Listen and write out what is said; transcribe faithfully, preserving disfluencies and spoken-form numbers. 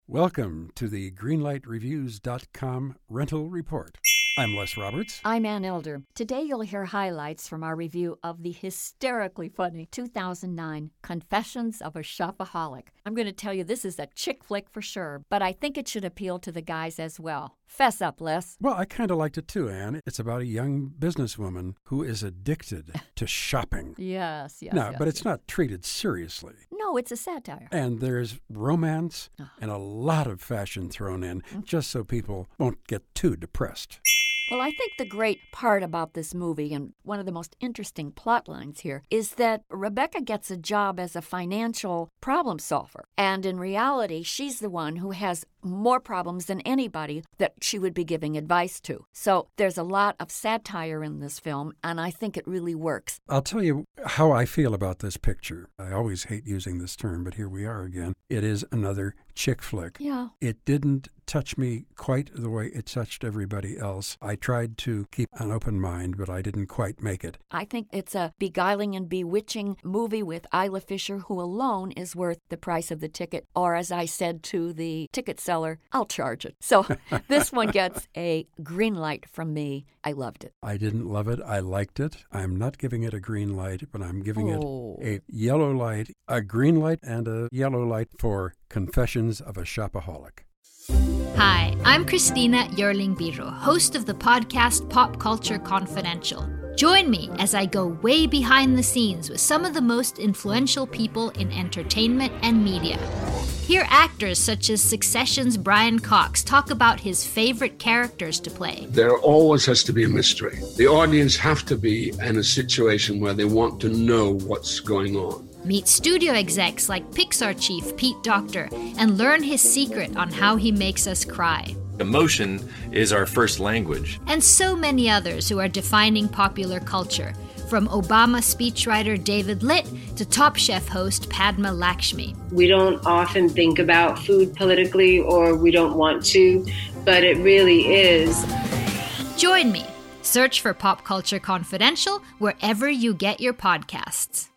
Welcome to the greenlight reviews dot com rental report. I'm Les Roberts. I'm Ann Elder. Today you'll hear highlights from our review of the hysterically funny two thousand nine Confessions of a Shopaholic. I'm going to tell you this is a chick flick for sure, but I think it should appeal to the guys as well. Fess up, Les. Well, I kind of liked it too, Ann. It's about a young businesswoman who is addicted to shopping. Yes, yes, No, yes, but it's yes. not treated seriously. No, it's a satire. And there's romance Oh. and a lot of fashion thrown in, just so people won't get too depressed. Well, I think the great part about this movie, and one of the most interesting plot lines here, is that Rebecca gets a job as a financial problem solver. And in reality, she's the one who has more problems than anybody that she would be giving advice to. So there's a lot of satire in this film, and I think it really works. I'll tell you how I feel about this picture. I always hate using this term, but here we are again. It is another chick flick. Yeah. It didn't touch me quite the way it touched everybody else. I tried to keep an open mind, but I didn't quite make it. I think it's a beguiling and bewitching movie with Isla Fisher, who alone is worth the price of the ticket. Or as I said to the ticket seller, I'll charge it. So this one gets a green light from me. I loved it. I didn't love it. I liked it. I'm not giving it a green light, but I'm giving Oh. it a yellow light, a green light, and a yellow light for Confessions of a Shopaholic. Hi, I'm Christina Yerling Biro, host of the podcast Pop Culture Confidential. Join me as I go way behind the scenes with some of the most influential people in entertainment and media. Hear actors such as Succession's Brian Cox talk about his favorite characters to play. There always has to be a mystery. The audience have to be in a situation where they want to know what's going on. Meet studio execs like Pixar chief Pete Docter and learn his secret on how he makes us cry. Emotion is our first language. And so many others who are defining popular culture, from Obama speechwriter David Litt to Top Chef host Padma Lakshmi. We don't often think about food politically, or we don't want to, but it really is. Join me. Search for Pop Culture Confidential wherever you get your podcasts.